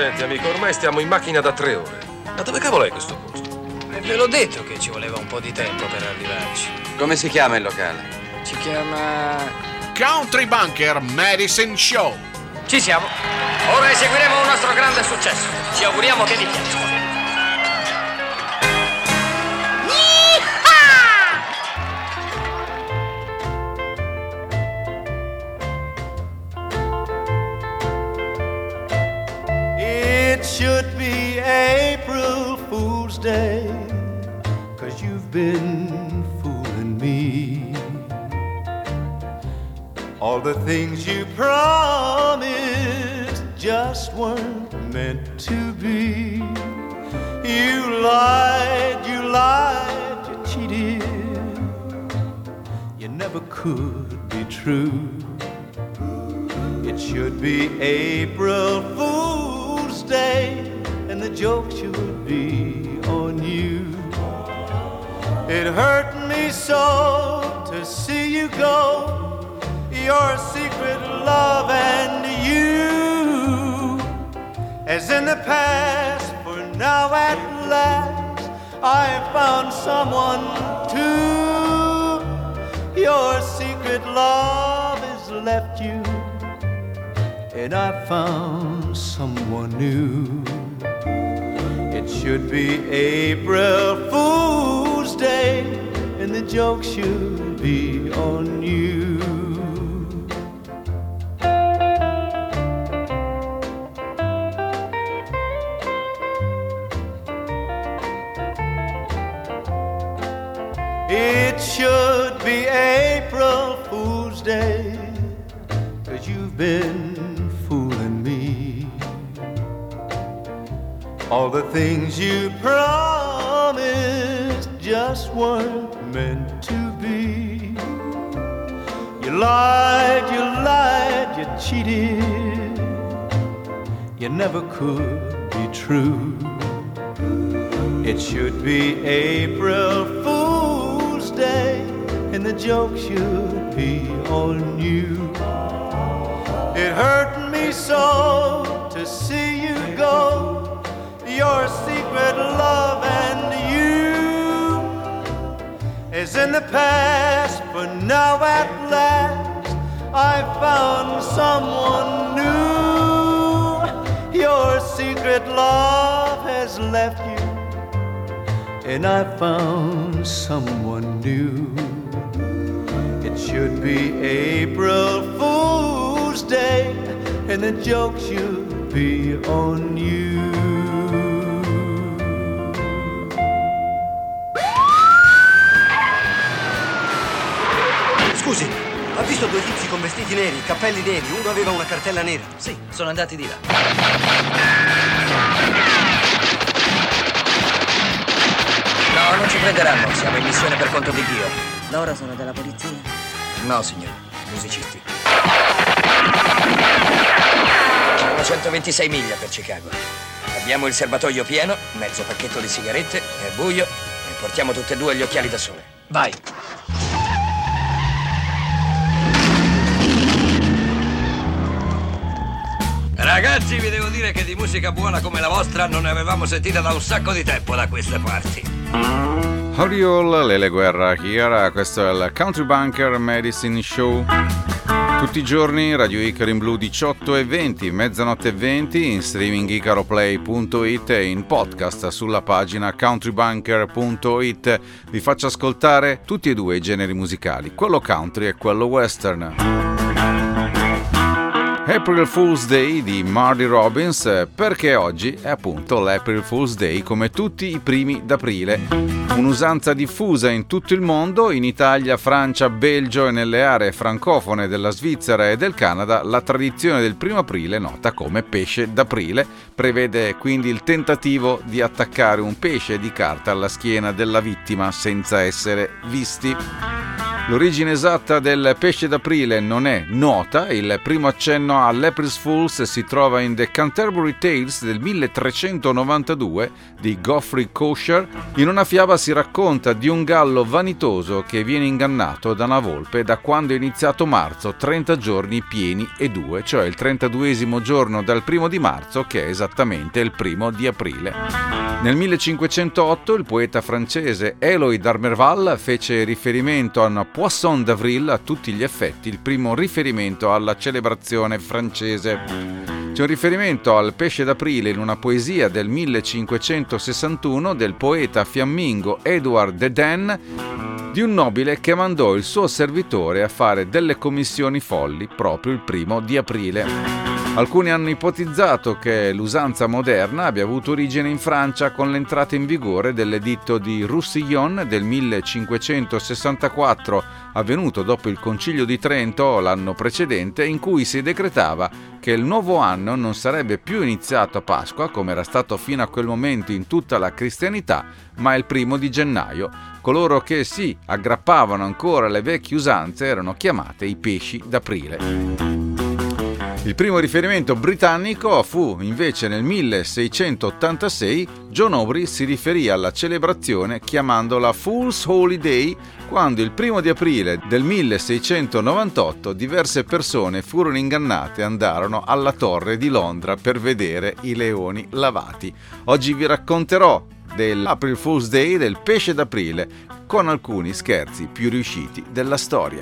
Senti, amico, ormai stiamo in macchina da 3 ore. Ma dove cavolo è questo posto? Ve l'ho detto che ci voleva un po' di tempo per arrivarci. Come si chiama il locale? Si chiama... Country Bunker Medicine Show. Ci siamo. Ora eseguiremo un nostro grande successo. Ci auguriamo che vi piaccia. It should be April Fool's Day, 'cause you've been fooling me. All the things you promised just weren't meant to be. You lied, you cheated. You never could be true. It should be April Fool's Day, and the joke should be on you. It hurt me so to see you go, your secret love and you. As in the past, for now at last, I found someone too. Your secret love has left you, and I found someone new. It should be April Fool's Day, and the joke should be on you. It should be April Fool's Day, 'cause you've been fooling me. All the things you promised just weren't meant to be. You lied, you cheated. You never could be true. It should be April Fool's Day, and the joke should be on you. It hurt me so to see you go, your secret love and you. As in the past, but now at last, I found someone new. Your secret love has left you, and I found someone new. It should be April Fool's Day, and the joke should be on you. Scusi, ha visto due tizi con vestiti neri, cappelli neri? Uno aveva una cartella nera. Sì, sono andati di là. No, non ci prenderanno, siamo in missione per conto di Dio. Loro sono della polizia? No, signore, musicisti. Sono 126 miglia per Chicago. Abbiamo il serbatoio pieno, mezzo pacchetto di sigarette, è buio e portiamo tutte e due gli occhiali da sole. Vai! Ragazzi, vi devo dire che di musica buona come la vostra non ne avevamo sentita da un sacco di tempo da queste parti. Oriol, Lele Guerra, Chiara, questo è il Country Bunker Medicine Show. Tutti i giorni Radio Icaro in blu 18 e 20, mezzanotte e 20, in streaming icaroplay.it e in podcast sulla pagina countrybunker.it. Vi faccio ascoltare tutti e due i generi musicali, quello country e quello western. April Fool's Day di Marty Robbins, perché oggi è appunto l'April Fool's Day come tutti i primi d'aprile. Un'usanza diffusa in tutto il mondo, in Italia, Francia, Belgio e nelle aree francofone della Svizzera e del Canada, la tradizione del 1 aprile, nota come pesce d'aprile, prevede quindi il tentativo di attaccare un pesce di carta alla schiena della vittima senza essere visti. L'origine esatta del pesce d'aprile non è nota, il primo accenno all'April's Fools si trova in The Canterbury Tales del 1392 di Geoffrey Chaucer. In una fiaba si racconta di un gallo vanitoso che viene ingannato da una volpe da quando è iniziato marzo, 30 giorni pieni e 2, cioè il 32esimo giorno dal 1 di marzo, che è esattamente il 1 di aprile. Nel 1508 il poeta francese Eloy d'Armerval fece riferimento a una Poisson d'avril, a tutti gli effetti il primo riferimento alla celebrazione francese. C'è un riferimento al pesce d'aprile in una poesia del 1561 del poeta fiammingo Edward de Den, di un nobile che mandò il suo servitore a fare delle commissioni folli proprio il 1 di aprile. Alcuni hanno ipotizzato che l'usanza moderna abbia avuto origine in Francia con l'entrata in vigore dell'editto di Roussillon del 1564, avvenuto dopo il Concilio di Trento l'anno precedente, in cui si decretava che il nuovo anno non sarebbe più iniziato a Pasqua, come era stato fino a quel momento in tutta la cristianità, ma il 1 di gennaio. Coloro che si aggrappavano ancora alle vecchie usanze erano chiamate i pesci d'aprile. Il primo riferimento britannico fu invece nel 1686. John Aubrey si riferì alla celebrazione chiamandola Fool's Holiday, quando il 1 di aprile del 1698 diverse persone furono ingannate e andarono alla Torre di Londra per vedere i leoni lavati. Oggi vi racconterò dell'April Fool's Day, del pesce d'aprile, con alcuni scherzi più riusciti della storia.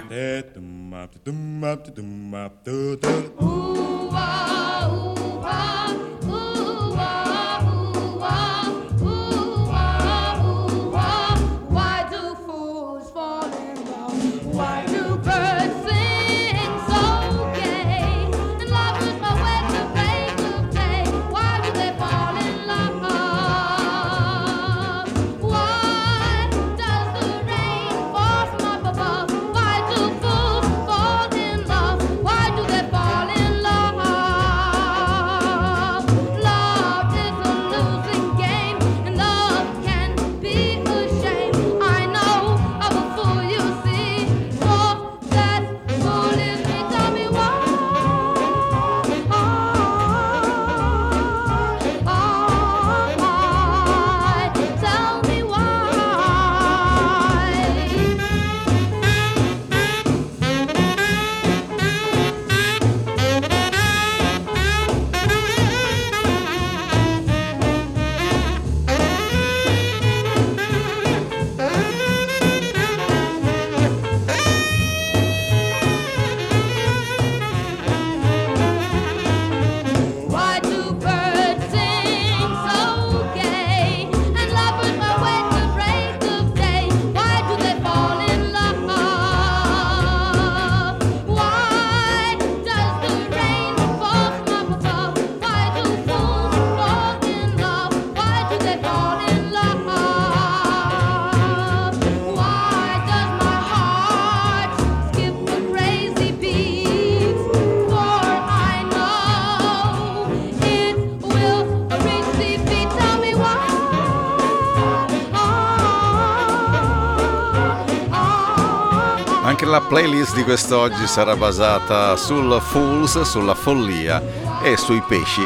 Anche la playlist di quest'oggi sarà basata sul Fools, sulla follia e sui pesci.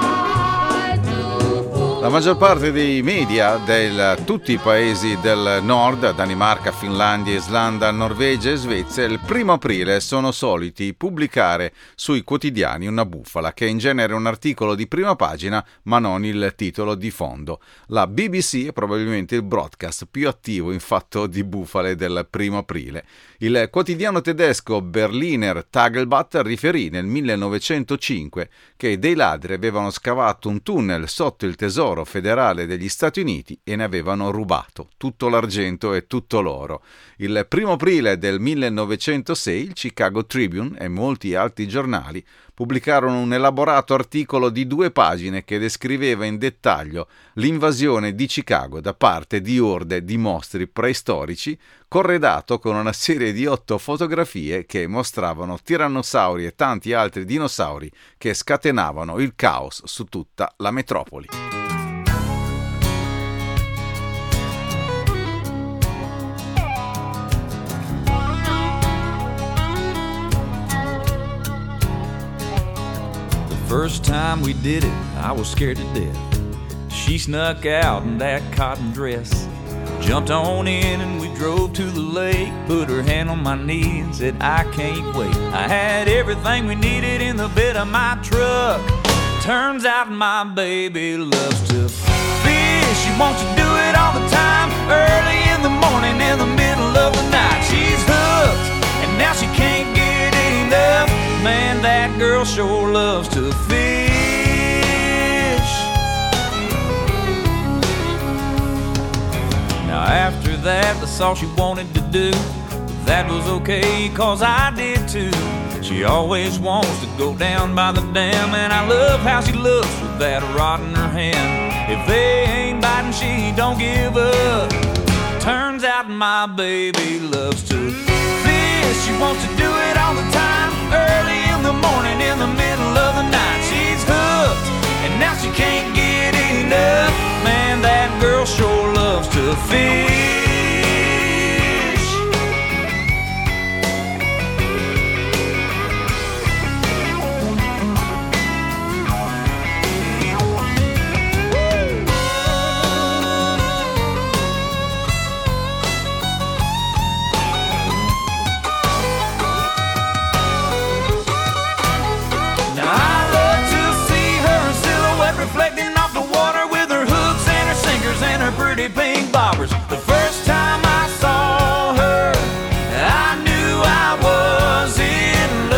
La maggior parte dei media di tutti i paesi del nord, Danimarca, Finlandia, Islanda, Norvegia e Svezia, il 1 aprile sono soliti pubblicare sui quotidiani una bufala, che è in genere un articolo di prima pagina ma non il titolo di fondo. La BBC è probabilmente il broadcast più attivo in fatto di bufale del 1 aprile. Il quotidiano tedesco Berliner Tageblatt riferì nel 1905 che dei ladri avevano scavato un tunnel sotto il tesoro federale degli Stati Uniti e ne avevano rubato tutto l'argento e tutto l'oro. Il 1 aprile del 1906 il Chicago Tribune e molti altri giornali pubblicarono un elaborato articolo di 2 pagine che descriveva in dettaglio l'invasione di Chicago da parte di orde di mostri preistorici, corredato con una serie di 8 fotografie che mostravano tirannosauri e tanti altri dinosauri che scatenavano il caos su tutta la metropoli. First time we did it, I was scared to death. She snuck out in that cotton dress, jumped on in and we drove to the lake. Put her hand on my knee and said, I can't wait. I had everything we needed in the bed of my truck. Turns out my baby loves to fish. She wants to do it all the time, early in the morning, in the middle of the night. She's hooked and now she can't get enough. Man, that girl sure loves to fish. Now after that, that's all she wanted to do. That was okay, cause I did too. She always wants to go down by the dam, and I love how she looks with that rod in her hand. If they ain't biting, she don't give up. Turns out my baby loves to fish. She wants to do it all the time, early in the morning, in the middle of the night. She's hooked, and now she can't get enough. Man, that girl sure loves to fish. Reflecting off the water with her hooks and her sinkers and her pretty pink bobbers. The first time I saw her, I knew I was in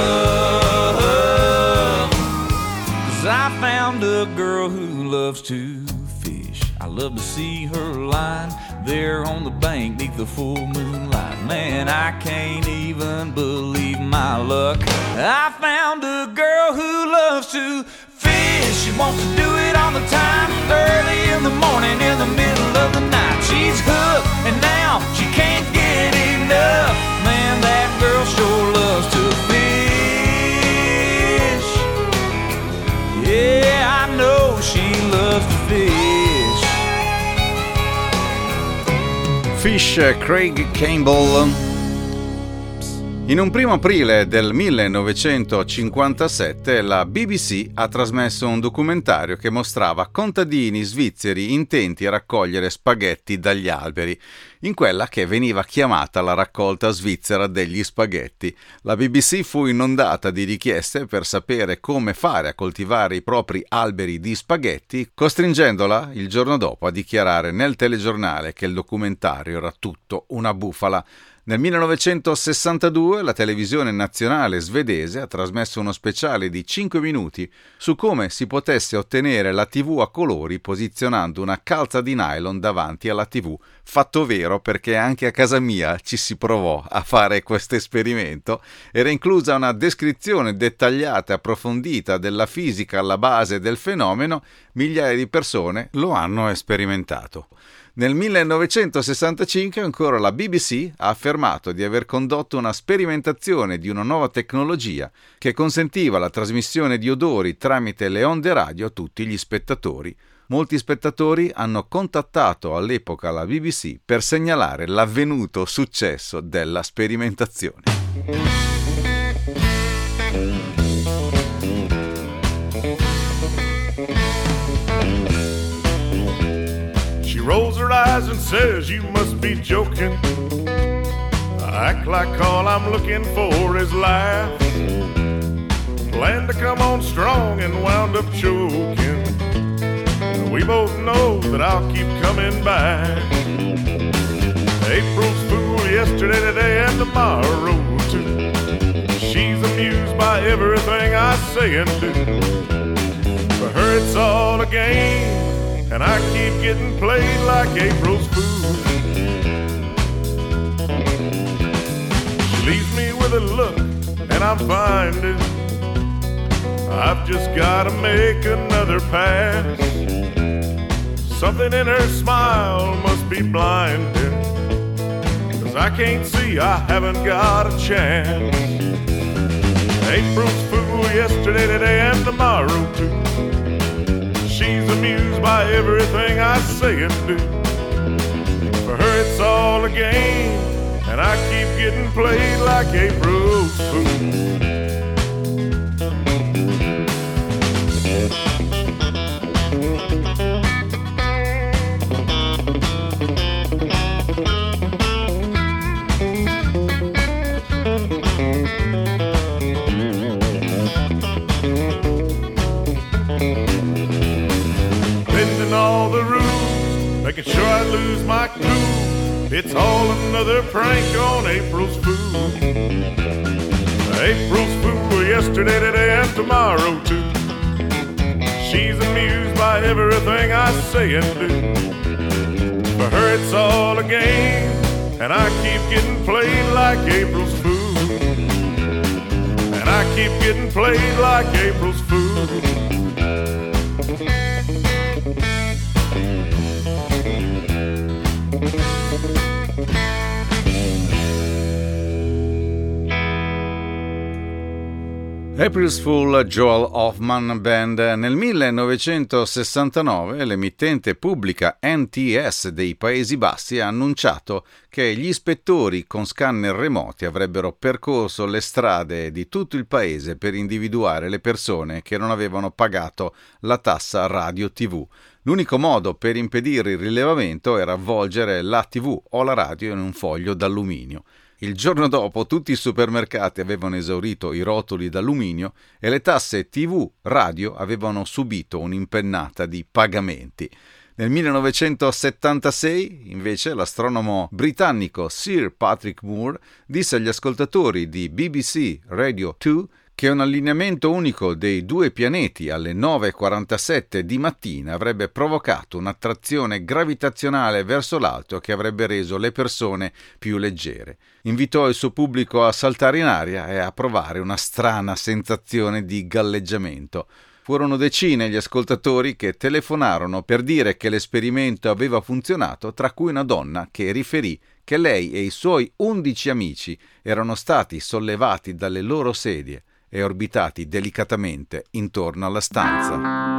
love. 'Cause I found a girl who loves to fish. I love to see her lying there on the bank beneath the full moonlight. Man, I can't even believe my luck. I found a girl who loves to fish. She wants to do it all the time, early in the morning, in the middle of the night. She's hooked, and now she can't get enough. Man, that girl sure loves to fish. Yeah, I know she loves to fish. Fish, Craig Campbell. In un 1 aprile del 1957 la BBC ha trasmesso un documentario che mostrava contadini svizzeri intenti a raccogliere spaghetti dagli alberi, in quella che veniva chiamata la raccolta svizzera degli spaghetti. La BBC fu inondata di richieste per sapere come fare a coltivare i propri alberi di spaghetti, costringendola il giorno dopo a dichiarare nel telegiornale che il documentario era tutto una bufala. Nel 1962 la televisione nazionale svedese ha trasmesso uno speciale di 5 minuti su come si potesse ottenere la TV a colori posizionando una calza di nylon davanti alla TV. Fatto vero, perché anche a casa mia ci si provò a fare questo esperimento. Era inclusa una descrizione dettagliata e approfondita della fisica alla base del fenomeno. Migliaia di persone lo hanno sperimentato. Nel 1965 ancora la BBC ha affermato di aver condotto una sperimentazione di una nuova tecnologia che consentiva la trasmissione di odori tramite le onde radio a tutti gli spettatori. Molti spettatori hanno contattato all'epoca la BBC per segnalare l'avvenuto successo della sperimentazione. Rolls her eyes and says, you must be joking. I act like all I'm looking for is laughs. Planned to come on strong and wound up choking. We both know that I'll keep coming back. April's fool yesterday, today, and tomorrow too. She's amused by everything I say and do. For her it's all a game, and I keep getting played like April's fool. She leaves me with a look, and I'm finding I've just gotta make another pass. Something in her smile must be blinding, 'cause I can't see I haven't got a chance. April's fool yesterday, today, and tomorrow too. She's amused by everything I say and do. For her it's all a game, and I keep getting played like April's fool. bending all the rules, making sure I lose my cool. It's all another prank on April's Fool. April's Fool yesterday, today, and tomorrow too. She's amused by everything I say and do. For her it's all a game, and I keep getting played like April's Fool. And I keep getting played like April's Fool. April's Fool, Joel Hoffman Band. Nel 1969 l'emittente pubblica NTS dei Paesi Bassi ha annunciato che gli ispettori con scanner remoti avrebbero percorso le strade di tutto il paese per individuare le persone che non avevano pagato la tassa radio-TV. L'unico modo per impedire il rilevamento era avvolgere la TV o la radio in un foglio d'alluminio. Il giorno dopo tutti i supermercati avevano esaurito i rotoli d'alluminio e le tasse TV, radio avevano subito un'impennata di pagamenti. Nel 1976, invece, l'astronomo britannico Sir Patrick Moore disse agli ascoltatori di BBC Radio 2 che un allineamento unico dei due pianeti alle 9:47 di mattina avrebbe provocato un'attrazione gravitazionale verso l'alto che avrebbe reso le persone più leggere. Invitò il suo pubblico a saltare in aria e a provare una strana sensazione di galleggiamento. Furono decine gli ascoltatori che telefonarono per dire che l'esperimento aveva funzionato, tra cui una donna che riferì che lei e i suoi 11 amici erano stati sollevati dalle loro sedie e orbitati delicatamente intorno alla stanza.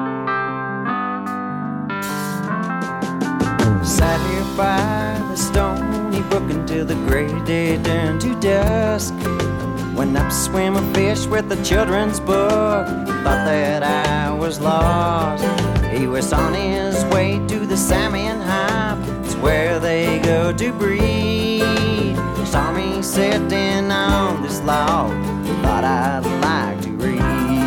Sat here by the stony brook until the gray day turned to dusk. Went up to swim a fish with the children's book. Thought that I was lost. He was on his way to the salmon hop. It's where they go to breed. Saw me sitting on this log. Thought I'd like to read.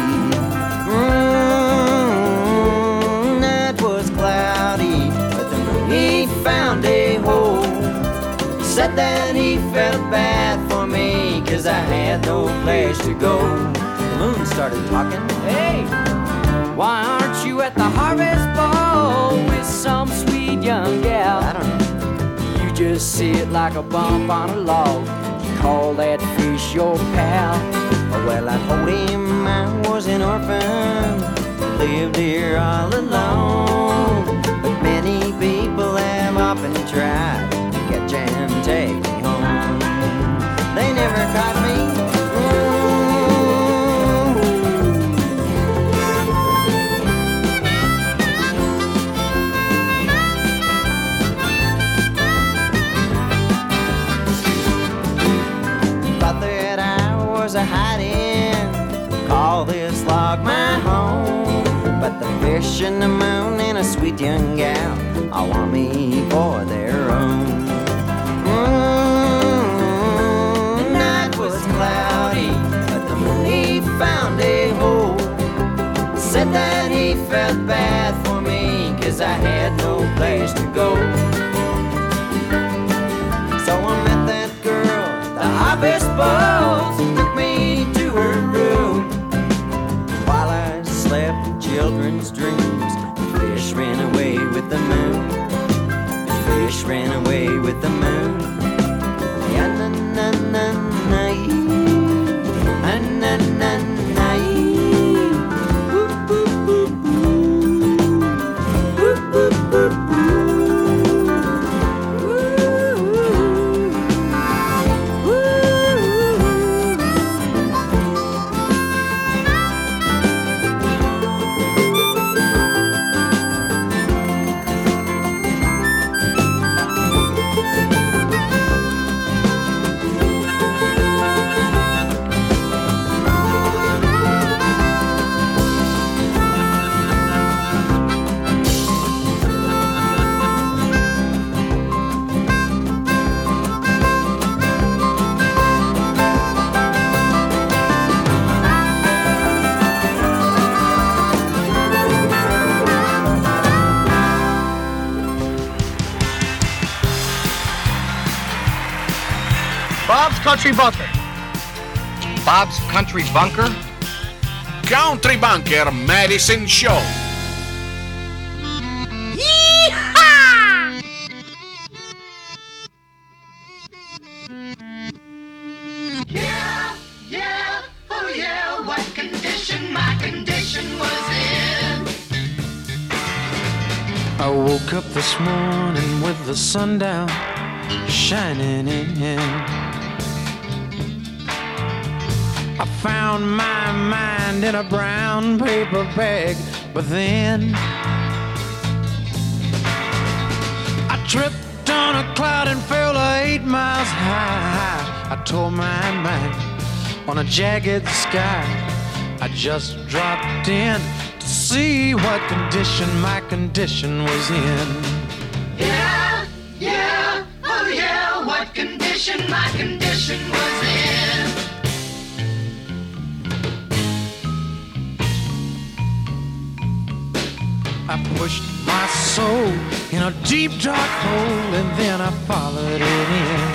Night was cloudy, but the moon he found a hole. He said that he felt bad for me, 'cause I had no place to go. The moon started talking. Hey, why aren't you at the harvest ball with some sweet young gal? I don't know. You just sit like a bump on a log. Call that fish your pal. Oh, well, I told him I was an orphan, lived here all alone. But many people have often tried to catch and take me home. They never caught me. A hiding, call this log my home. But the fish and the moon and a sweet young gal all want me for their own. The night was cloudy, but the moon he found a hole. Said that he felt bad for me, 'cause I had no place to go. So I met that girl, the harvest balls, took me to her room. While I slept in children's dreams, the fish ran away with the moon. The fish ran away with the moon. Ya na na na na, na na na na. Boop boop boop boop, boop boop boop boop. Bob's Country Bunker. Bob's Country Bunker? Country Bunker Medicine Show. What condition my condition was in. I woke up this morning with the sun down, shining in. I found my mind in a brown paper bag, but then I tripped on a cloud and fell 8 miles high. I tore my mind on a jagged sky. I just dropped in to see what condition my condition was in. Yeah, yeah, oh yeah, what condition my condition was in. I pushed my soul in a deep dark hole and then I followed it in.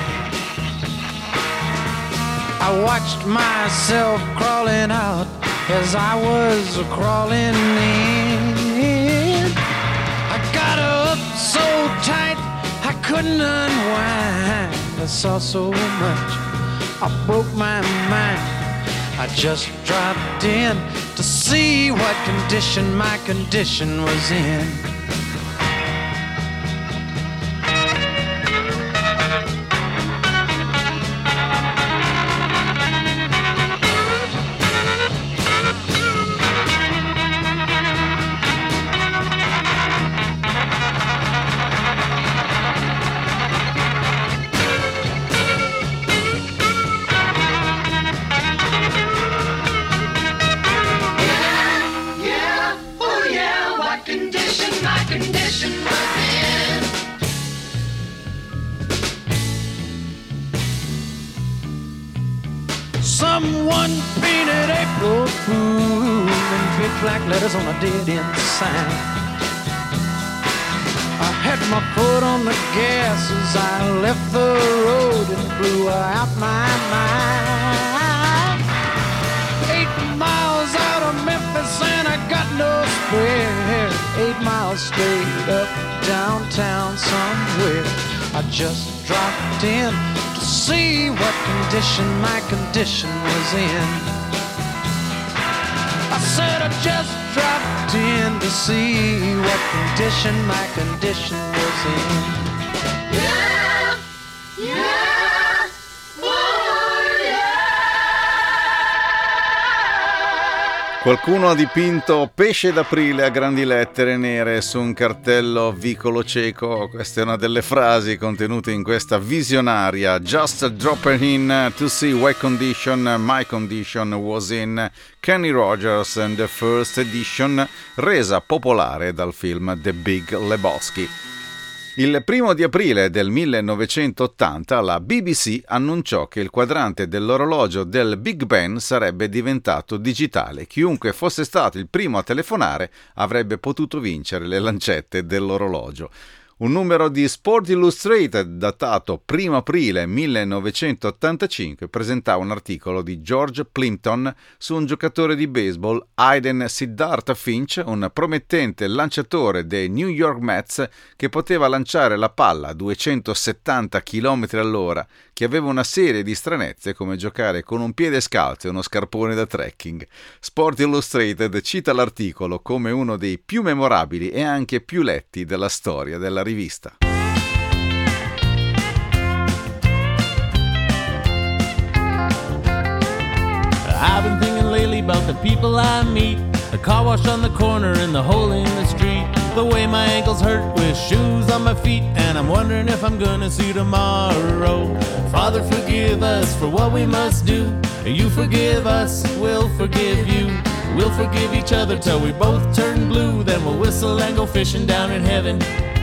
I watched myself crawling out as I was crawling in. I got up so tight I couldn't unwind. I saw so much, I broke my mind. I just dropped in to see what condition my condition was in. Someone painted April Fool in big black letters on a dead-end sign. I had my foot on the gas as I left the road and blew out my mind. 8 miles out of Memphis and I got no spare. 8 miles straight up downtown somewhere. I just dropped in to see what condition my condition was in. I said I just dropped in to see what condition my condition was in. Yeah, yeah, oh yeah. Qualcuno ha dipinto pesce d'aprile a grandi lettere nere su un cartello vicolo cieco. Questa è una delle frasi contenute in questa visionaria Just Dropping In to See What Condition My Condition Was In, Kenny Rogers and the First Edition, resa popolare dal film The Big Lebowski. Il 1 di aprile del 1980 la BBC annunciò che il quadrante dell'orologio del Big Ben sarebbe diventato digitale. Chiunque fosse stato il primo a telefonare avrebbe potuto vincere le lancette dell'orologio. Un numero di Sport Illustrated datato 1 aprile 1985 presentava un articolo di George Plimpton su un giocatore di baseball, Hayden Siddhartha Finch, un promettente lanciatore dei New York Mets che poteva lanciare la palla a 270 km all'ora, che aveva una serie di stranezze come giocare con un piede scalzo e uno scarpone da trekking. Sport Illustrated cita l'articolo come uno dei più memorabili e anche più letti della storia della rivista. I've been thinking lately about the people I meet, the car wash on the corner and the hole in the street, the way my ankles hurt with shoes on my feet, and I'm wondering if I'm gonna see tomorrow. Father, forgive us for what we must do. You forgive us, we'll forgive you. We'll forgive each other till we both turn blue, then we'll whistle and go fishing down in heaven.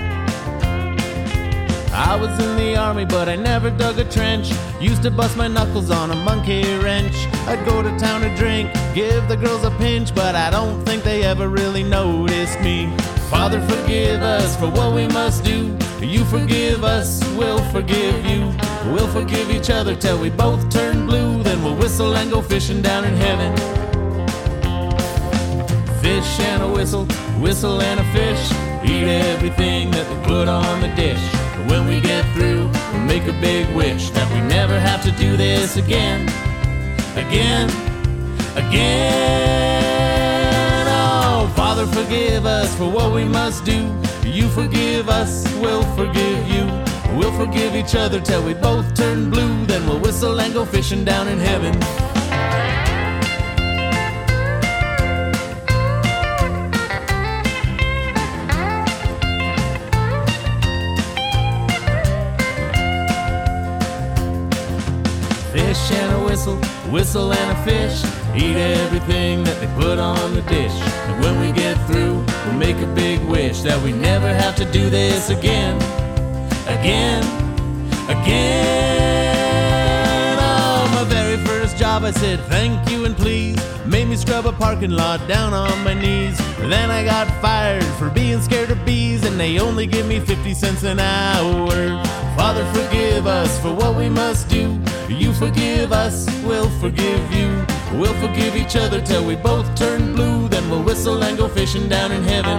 I was in the army, but I never dug a trench. Used to bust my knuckles on a monkey wrench. I'd go to town to drink, give the girls a pinch, but I don't think they ever really noticed me. Father, forgive us for what we must do. You forgive us, we'll forgive you. We'll forgive each other till we both turn blue. Then we'll whistle and go fishing down in heaven. Fish and a whistle, whistle and a fish. Eat everything that they put on the dish. But when we get through, we'll make a big wish that we never have to do this again. Again, again. Oh, Father, forgive us for what we must do. You forgive us, we'll forgive you. We'll forgive each other till we both turn blue. Then we'll whistle and go fishing down in heaven. Fish and a whistle, whistle and a fish. Eat everything that they put on the dish. And when we get through, we'll make a big wish that we never have to do this again. Again, again. Oh, my very first job I said thank you and please. Made me scrub a parking lot down on my knees. Then I got fired for being scared of bees, and they only give me 50 cents an hour. Father, forgive us for what we must do. You forgive us, we'll forgive you. We'll forgive each other till we both turn blue. Then we'll whistle and go fishing down in heaven.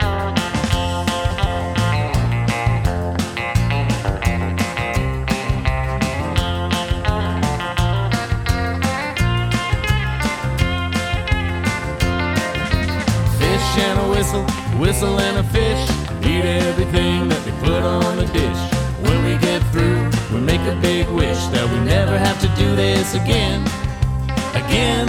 Fish and a whistle, whistle and a fish. Eat everything that they put on the dish. When we get through, we make a big wish that we never have to do this again. Again,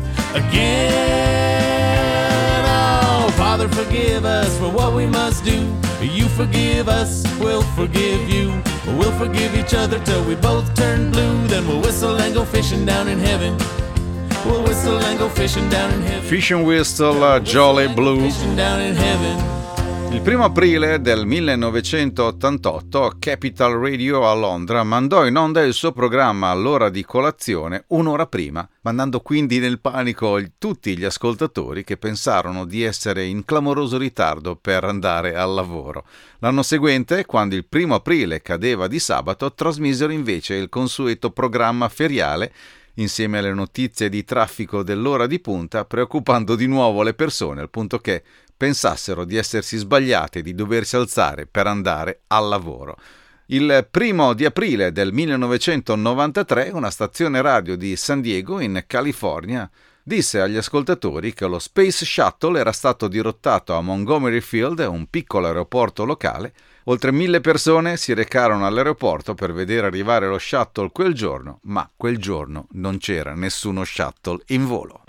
again. Oh, Father, forgive us for what we must do. You forgive us, we'll forgive you. We'll forgive each other till we both turn blue. Then we'll whistle and go fishing down in heaven. We'll whistle and go fishing down in heaven. Fish and Whistle, Jolly Blue. Fishing down in heaven. Il 1 aprile del 1988 Capital Radio a Londra mandò in onda il suo programma all'ora di colazione un'ora prima, mandando quindi nel panico tutti gli ascoltatori che pensarono di essere in clamoroso ritardo per andare al lavoro. L'anno seguente, quando il 1 aprile cadeva di sabato, trasmisero invece il consueto programma feriale insieme alle notizie di traffico dell'ora di punta, preoccupando di nuovo le persone al punto che pensassero di essersi sbagliate e di doversi alzare per andare al lavoro. Il 1 di aprile del 1993 una stazione radio di San Diego, in California, disse agli ascoltatori che lo Space Shuttle era stato dirottato a Montgomery Field, un piccolo aeroporto locale. Oltre 1000 persone si recarono all'aeroporto per vedere arrivare lo shuttle quel giorno, ma quel giorno non c'era nessuno shuttle in volo.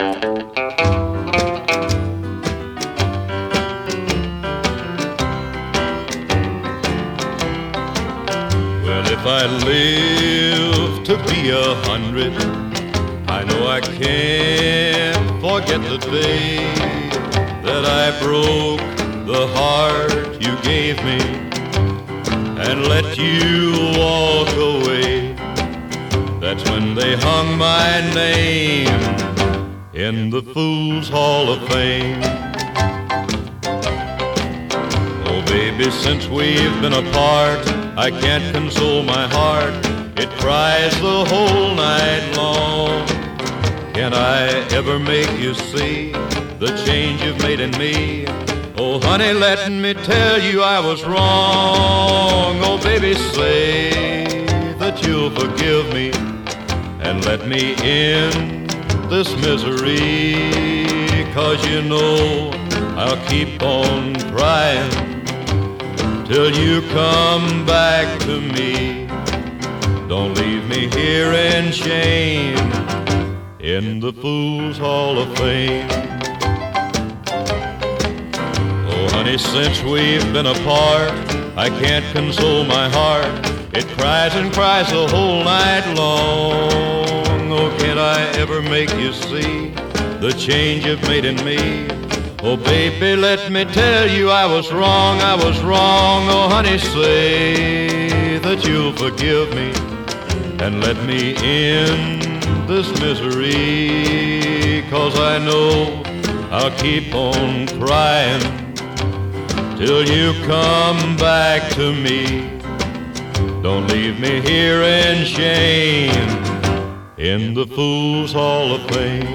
If I live to be 100, I know I can't forget the day that I broke the heart you gave me and let you walk away. That's when they hung my name in the Fools Hall of Fame. Oh baby, since we've been apart, I can't console my heart, it cries the whole night long. Can I ever make you see the change you've made in me? Oh honey, let me tell you I was wrong. Oh baby, say that you'll forgive me and let me in this misery. 'Cause you know I'll keep on trying till you come back to me. Don't leave me here in shame in the Fools Hall of Fame. Oh honey, since we've been apart, I can't console my heart, it cries and cries the whole night long. Oh, can I ever make you see the change you've made in me? Oh baby, let me tell you I was wrong, I was wrong. Oh honey, say that you'll forgive me and let me in this misery. 'Cause I know I'll keep on crying till you come back to me. Don't leave me here in shame in the Fool's Hall of Fame.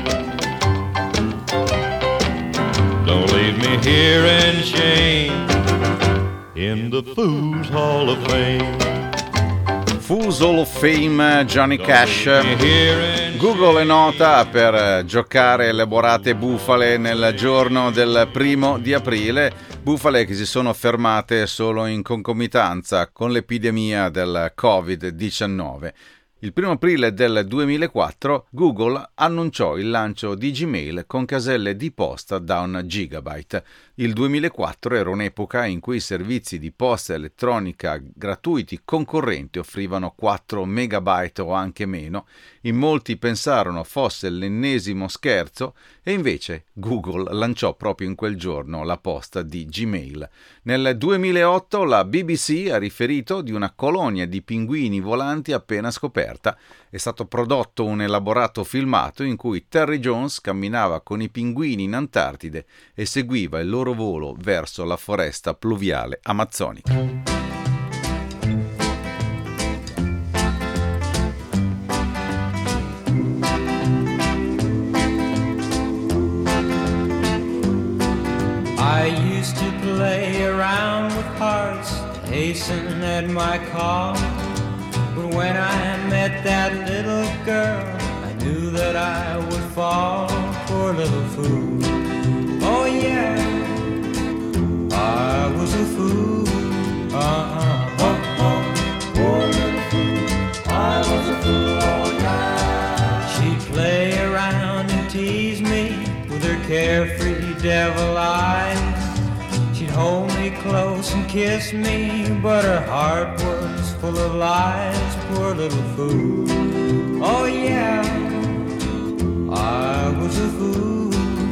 Don't leave me here in shame in the Fool's Hall of Fame. Fool's Hall of Fame, Johnny Cash. Google è nota per giocare elaborate bufale nel giorno del 1 di aprile, bufale che si sono fermate solo in concomitanza con l'epidemia del Covid-19. Il 1 aprile del 2004 Google annunciò il lancio di Gmail con caselle di posta da 1 gigabyte. Il 2004 era un'epoca in cui i servizi di posta elettronica gratuiti concorrenti offrivano 4 megabyte o anche meno. In molti pensarono fosse l'ennesimo scherzo e invece Google lanciò proprio in quel giorno la posta di Gmail. Nel 2008 la BBC ha riferito di una colonia di pinguini volanti appena scoperta. È stato prodotto un elaborato filmato in cui Terry Jones camminava con i pinguini in Antartide e seguiva il loro volo verso la foresta pluviale amazzonica. I used to play around with hearts, hasten at my call. But when I met that little girl, I knew that I would fall. Poor little fool. Oh yeah, I was a fool. Poor little fool. I was a fool. Oh yeah. She'd play around and tease me with her carefree devil eyes. She'd hold me close and kiss me, but her heart was full of lies. Poor little fool. Oh yeah, I was a fool.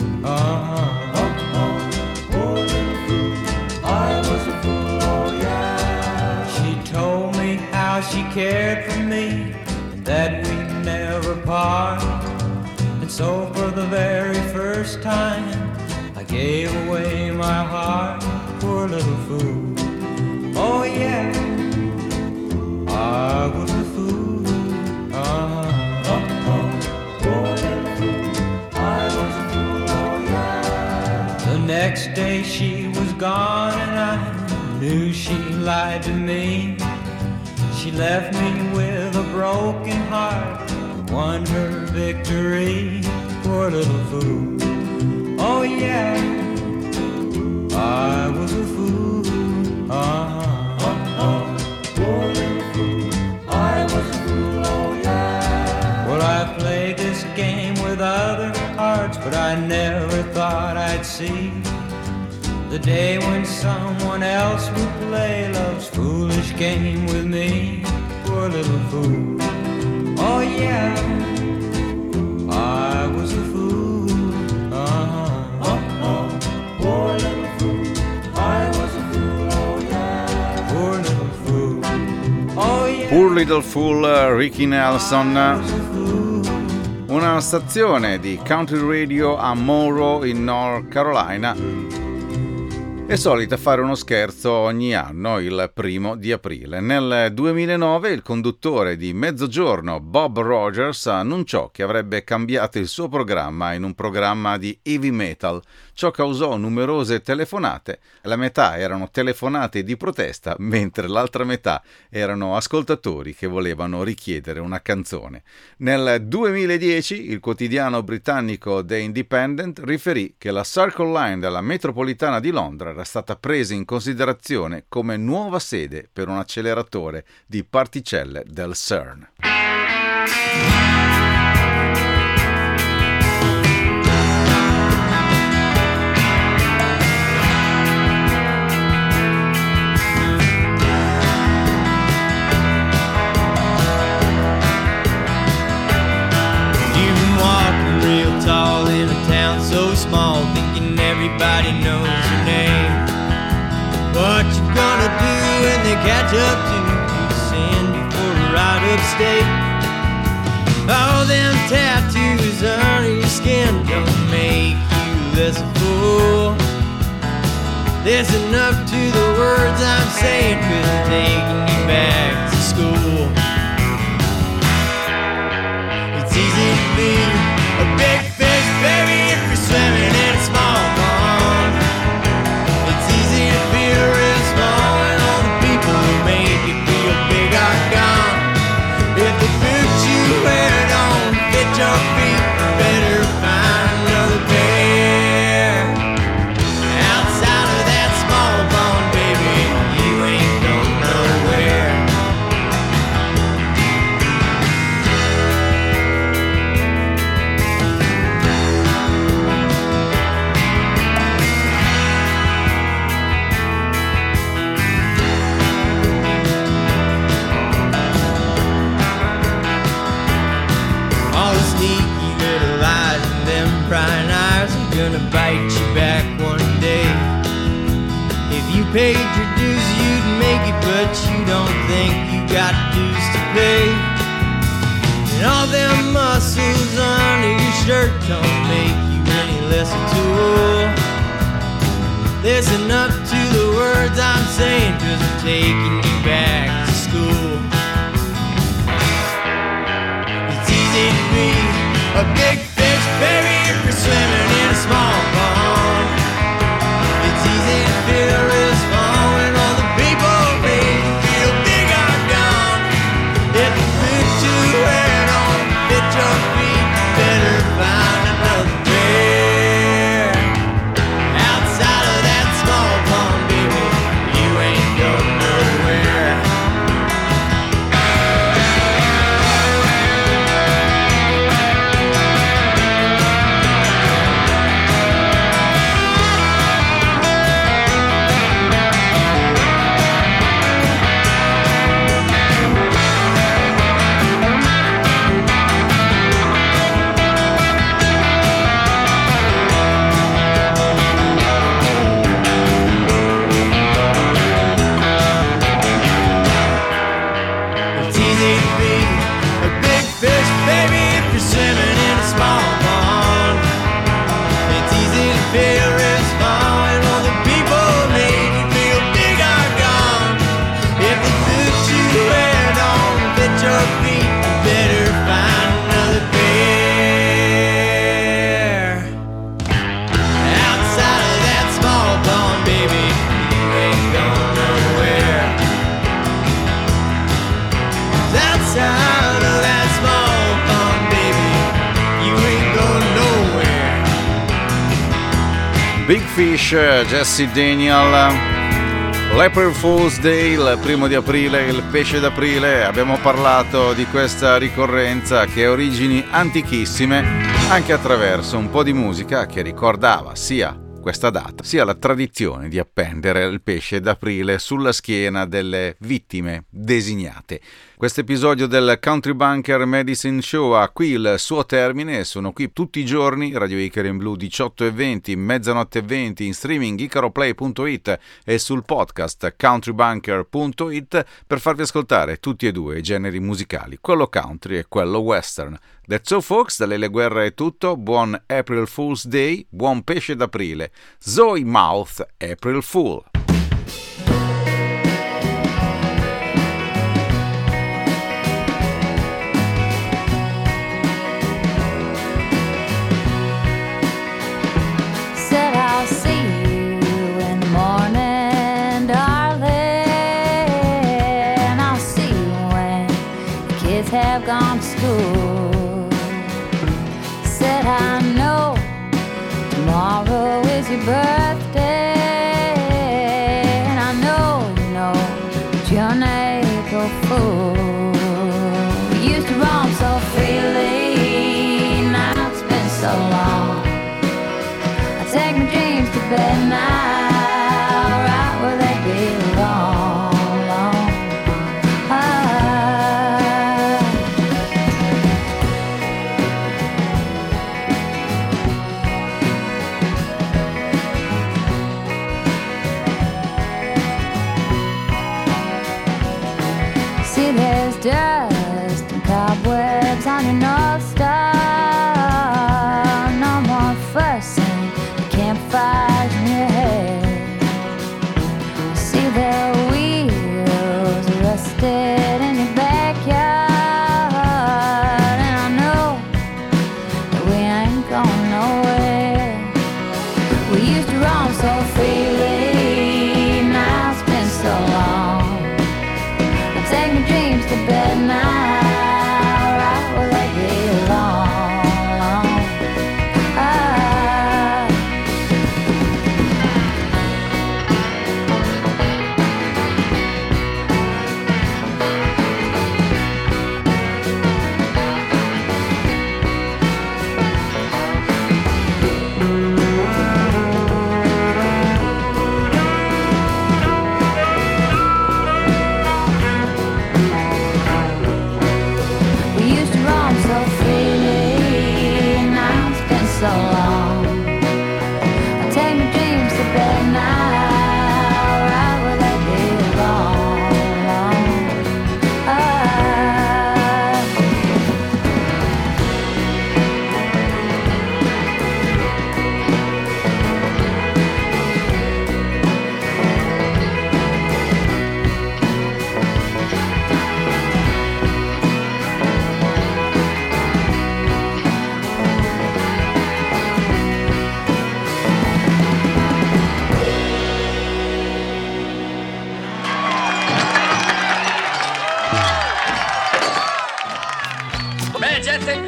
Poor little fool. I was a fool. Oh yeah. She told me how she cared for me and that we'd never part. And so for the very first time I gave away my heart. Poor little fool. Oh yeah, I was a fool. Poor little fool. I was a fool. Oh yeah. The next day she was gone and I knew she lied to me. She left me with a broken heart, won her victory. Poor little fool. Oh yeah, I was a fool. Poor little fool. I was a fool. Oh yeah. Well, I played this game with other hearts, but I never thought I'd see the day when someone else would play love's foolish game with me. Poor little fool. Oh yeah, I was a fool. Poor little fool. I was a fool. Oh yeah. Poor little fool. Oh yeah. Poor Little Fool, Ricky Nelson. Una stazione di country radio a Monroe in North Carolina è solita fare uno scherzo ogni anno il 1 di aprile. Nel 2009 il conduttore di Mezzogiorno Bob Rogers annunciò che avrebbe cambiato il suo programma in un programma di heavy metal. Ciò causò numerose telefonate. La metà erano telefonate di protesta, mentre l'altra metà erano ascoltatori che volevano richiedere una canzone. Nel 2010 il quotidiano britannico The Independent riferì che la Circle Line della metropolitana di Londra era stata presa in considerazione come nuova sede per un acceleratore di particelle del CERN. Tall in a town so small, thinking everybody knows your name. What you gonna do when they catch up to you, send you for a ride upstate? All them tattoos on your skin don't make you less a fool. Listen up to the words I'm saying, 'cause I'm taking you back to school. It's easy to be a big fish, baby, if you're swimming in a small pond. It's easy to feel real small when all the people who make you feel big are gone. If the boots you wear don't fit your feet, you better find another pair. Outside of that small pond, baby, you ain't going nowhere. All the sneaky little lies and them prying eyes are gonna bite you back one day. If you paid your dues, you'd make it, but you don't think you got dues to pay. And all them muscles under your shirt don't make you any less a tool. Listen up to the words I'm saying, 'cause I'm taking you back to school. It's easy to be a big fish, baby, if you're swimming in a small pond. It's easy to feel real small when all the people made you feel big are gone. If the boots you wear don't fit your feet, you better find another pair. Outside of that small pond, baby, you ain't going nowhere. It's easy to be a big fish, baby, if you're swimming in a small pond. It's easy to feel real small when all the people made you feel big are gone. If the boots you wear don't fit your feet, you better find another pair. Outside of that small pond, baby, you ain't going nowhere. Outside of that small pond, baby, you ain't going nowhere. Big Fish, Jesse Daniel, l'April Fool's Day, il 1 di aprile, il pesce d'aprile. Abbiamo parlato di questa ricorrenza che ha origini antichissime, anche attraverso un po' di musica che ricordava sia questa data, sia la tradizione di appendere il pesce d'aprile sulla schiena delle vittime designate. Questo episodio del Country Bunker Medicine Show ha qui il suo termine. Sono qui tutti i giorni, Radio Icaro in Blu 18:20, mezzanotte e 20, in streaming icaroplay.it e sul podcast countrybunker.it per farvi ascoltare tutti e due i generi musicali, quello country e quello western. That's all folks, da Lele Guerra è tutto. Buon April Fool's Day, buon pesce d'aprile. Zoe Mouth, April Fool. Said I'll see you in the morning, darling. I'll see you when the kids have gone to school. Said I know tomorrow is your birthday, and I know you know that you're an April fool. We used to roam so freely, now it's been so long. I take my dreams to bed now, right where they belong. See, there's dust and cobwebs on your North Star. No more fussing, the campfires in your head.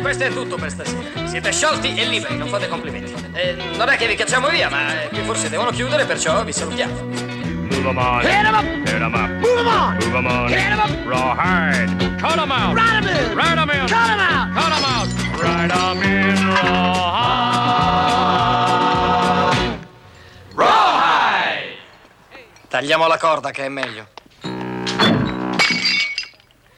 questo è tutto per stasera. Siete sciolti e liberi, non fate complimenti. Non è che vi cacciamo via, ma qui forse devono chiudere, perciò vi salutiamo. Move 'em on. Hit 'em up. Hit 'em up. Move 'em on. Move 'em on. Hit 'em up. Rawhide. Cut 'em out. Ride 'em in. Ride 'em in. Cut 'em out. Cut 'em out. Ride 'em in rawhide. Rawhide! Tagliamo la corda che è meglio.